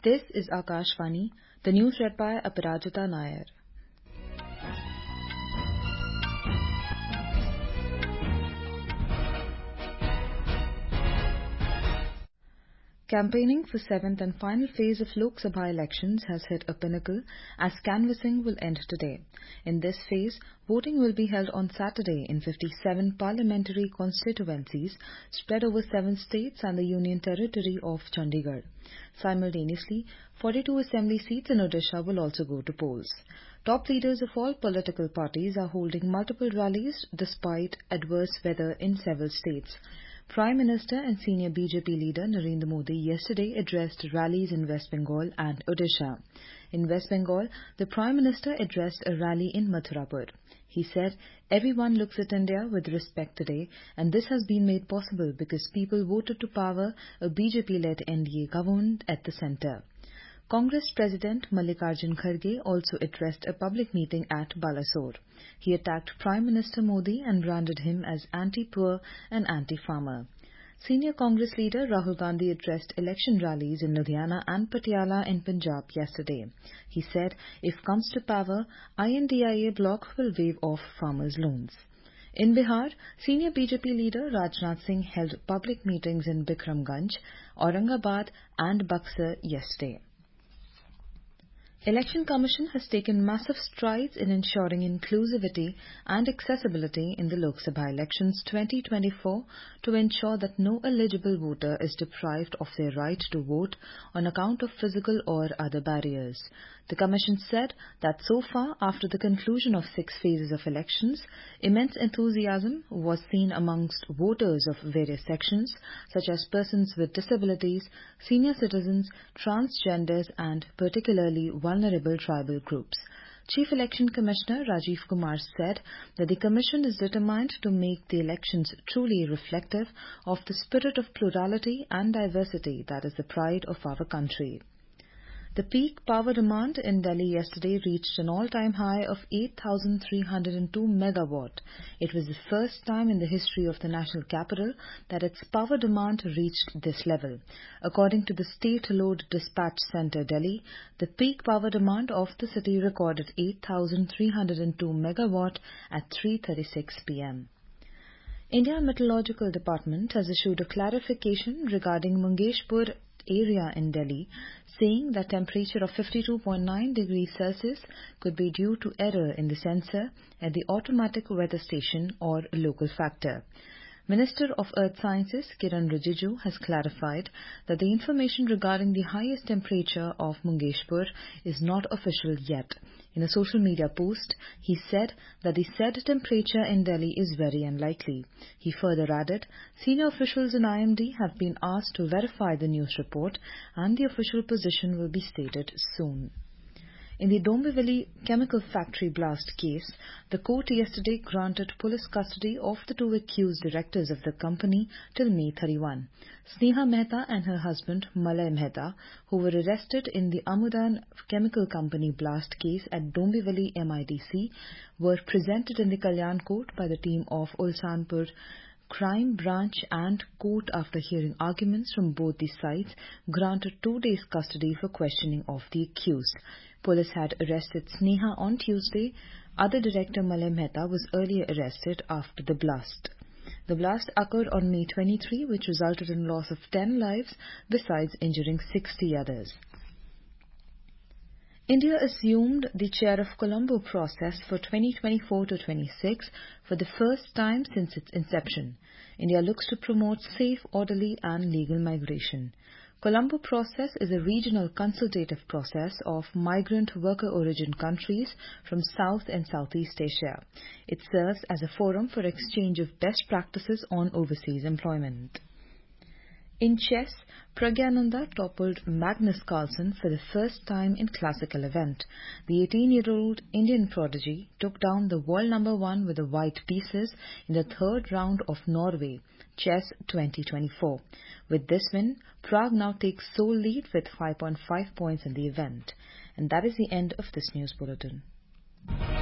This is Akashvani, the news read by Aparajita Nair. Campaigning for 7th and final phase of Lok Sabha elections has hit a pinnacle as canvassing will end today. In this phase, voting will be held on Saturday in 57 parliamentary constituencies spread over 7 states and the Union Territory of Chandigarh. Simultaneously, 42 assembly seats in Odisha will also go to polls. Top leaders of all political parties are holding multiple rallies despite adverse weather in several states. Prime Minister and senior BJP leader Narendra Modi yesterday addressed rallies in West Bengal and Odisha. In West Bengal, the Prime Minister addressed a rally in Mathurapur. He said, "Everyone looks at India with respect today, and this has been made possible because people voted to power a BJP-led NDA government at the centre." Congress President Mallikarjun Kharge also addressed a public meeting at Balasore. He attacked Prime Minister Modi and branded him as anti-poor and anti-farmer. Senior Congress leader Rahul Gandhi addressed election rallies in Ludhiana and Patiala in Punjab yesterday. He said, if comes to power, INDIA bloc will waive off farmers' loans. In Bihar, senior BJP leader Rajnath Singh held public meetings in Bikramganj, Aurangabad and Buxar yesterday. Election Commission has taken massive strides in ensuring inclusivity and accessibility in the Lok Sabha elections 2024 to ensure that no eligible voter is deprived of their right to vote on account of physical or other barriers. The Commission said that so far, after the conclusion of 6 phases of elections, immense enthusiasm was seen amongst voters of various sections, such as persons with disabilities, senior citizens, transgenders and particularly vulnerable tribal groups. Chief Election Commissioner Rajiv Kumar said that the Commission is determined to make the elections truly reflective of the spirit of plurality and diversity that is the pride of our country. The peak power demand in Delhi yesterday reached an all-time high of 8,302 megawatt. It was the first time in the history of the national capital that its power demand reached this level. According to the State Load Dispatch Centre Delhi, the peak power demand of the city recorded 8,302 megawatt at 3:36 p.m. India Meteorological Department has issued a clarification regarding Mungeshpur area in Delhi, saying that temperature of 52.9 degrees Celsius could be due to error in the sensor at the automatic weather station or local factor. Minister of Earth Sciences Kiran Rijiju has clarified that the information regarding the highest temperature of Mungeshpur is not official yet. In a social media post, he said that the said temperature in Delhi is very unlikely. He further added, senior officials in IMD have been asked to verify the news report and the official position will be stated soon. In the Dombivli chemical factory blast case, the court yesterday granted police custody of the 2 accused directors of the company till May 31. Sneha Mehta and her husband Malay Mehta, who were arrested in the Amudan Chemical Company blast case at Dombivli MIDC, were presented in the Kalyan court by the team of Ulsanpur Crime Branch, and court, after hearing arguments from both the sides, granted 2 days custody for questioning of the accused. Police had arrested Sneha on Tuesday. Other director Malay Mehta was earlier arrested after the blast. The blast occurred on May 23, which resulted in loss of 10 lives, besides injuring 60 others. India assumed the chair of Colombo process for 2024-26 for the first time since its inception. India looks to promote safe, orderly and legal migration. Colombo process is a regional consultative process of migrant worker origin countries from South and Southeast Asia. It serves as a forum for exchange of best practices on overseas employment. In chess, Pragyananda toppled Magnus Carlsen for the first time in classical event. The 18-year-old Indian prodigy took down the world number 1 with the white pieces in the 3rd round of Norway Chess 2024. With this win, Prag now takes sole lead with 5.5 points in the event. And that is the end of this news bulletin.